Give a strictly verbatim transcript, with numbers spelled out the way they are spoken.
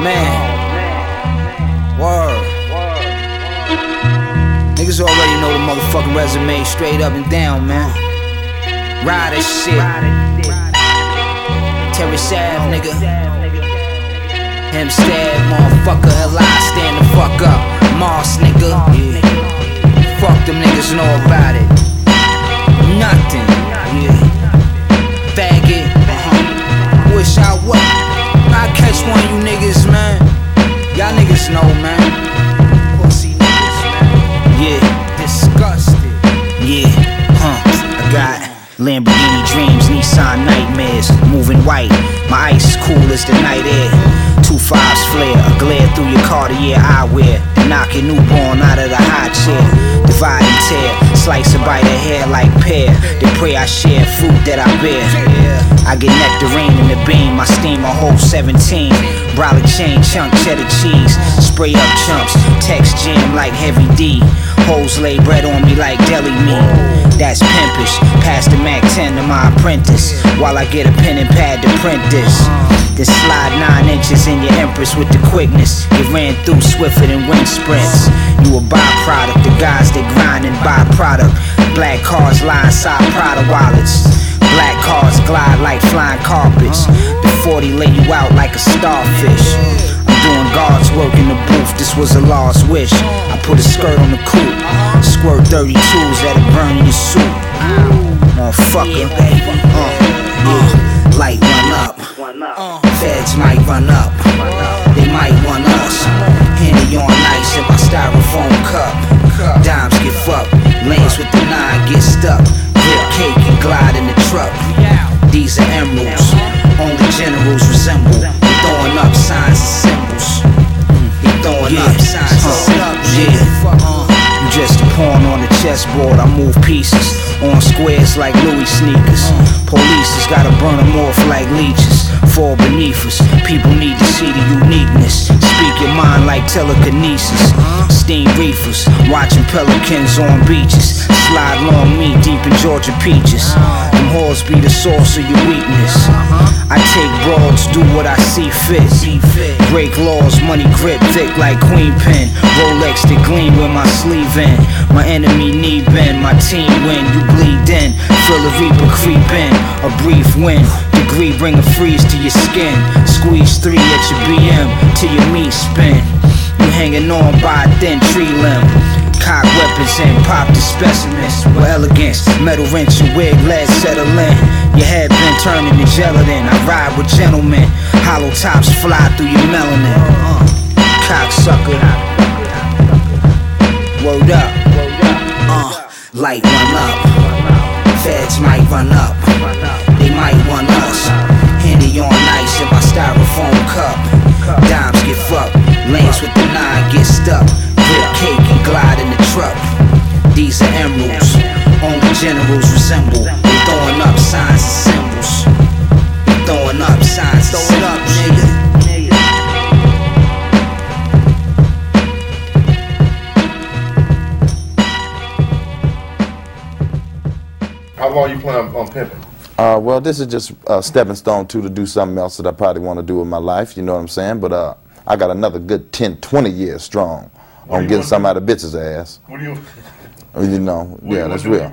man. Word. Niggas already know the motherfucking resume straight up and down, man. Ride that shit. Terry Sav, nigga. Hempstead, motherfucker. L I, stand the fuck up. Moss, nigga. Yeah. Fuck them niggas know about it. Nothing. Yeah. Faggot. Uh-huh. Wish I was. I catch one of you niggas, man. Y'all niggas know, man. Pussy niggas, man. Yeah. Disgusted. Yeah. Huh. I got Lamborghini dreams, Nissan nightmares. Moving white. My ice cool as the night air. Two fives flare, a glare through your Cartier eyewear. Knock your newborn out of the high chair. Divide and tear, slice and bite her hair like pear. They pray I share fruit that I bear. I get nectarine in the beam, I steam a whole seventeen. Brolic chain, chunk cheddar cheese. Spray up chumps, text jam like heavy D. Hoes lay bread on me like deli meat. That's pimpish, pass the Mac ten to my apprentice, while I get a pen and pad to print this. Then slide nine inches in your Empress with the quickness. It ran through swifter than wind sprints. You a byproduct, the guys that grind and buy product. Black cars lie inside Prada wallets. Black cars glide like flying carpets. The forty lay you out like a starfish. I'm doing God's work in the booth, this was a lost wish. I put a skirt on the coupe, squirt thirty-twos that are burning your suit. Motherfucker, uh, yeah. Light one up, feds might run up, they might want us. Henny on ice in my styrofoam cup. Dimes get fucked, lanes with the nine get stuck. Grip cake and glide in the truck. These are emeralds, only generals resemble. They throwing up signs and symbols. They throwing up signs and symbols. Yeah. You just a pawn on the chessboard, I move pieces on squares like Louis sneakers. Police has gotta burn them off like leeches. Fall beneath us, people need to see the uniqueness. Speak your mind like telekinesis. Steam reefers, watching pelicans on beaches. Slide long me deep in Georgia peaches. Them whores be the source of your weakness. I take broads, do what I see fit. Break laws, money grip thick like queen pen. Rolex that gleam with my sleeve in. My enemy knee bend, my team win. You bleed in, feel the reaper creep in. A brief win, degree bring a freeze to your skin. Squeeze three at your B M till your meat spin. You hanging on by a thin tree limb. Cock weapons and pop the specimens with elegance. Metal wrench and wig, lead settle in. Your head been turning to gelatin. I ride with gentlemen. Hollow tops fly through your melanin. uh, Cocksucker. Word up. Uh, light one up. Feds might run up. They might want us. Henny on ice in my styrofoam cup. Dimes get fucked, lanes with the nine get stuck. Grip cake and glide in the truck. These are emeralds, only generals resemble. They throwing up signs and symbols. They throwing up signs and symbols. Up, nigga. How long you plan on, on pimping? Uh, well, this is just a stepping stone too to do something else that I probably want to do with my life, you know what I'm saying? But uh, I got another good ten, twenty years strong on getting something out of bitch's ass. What do you? You know, What yeah, you that's do? real.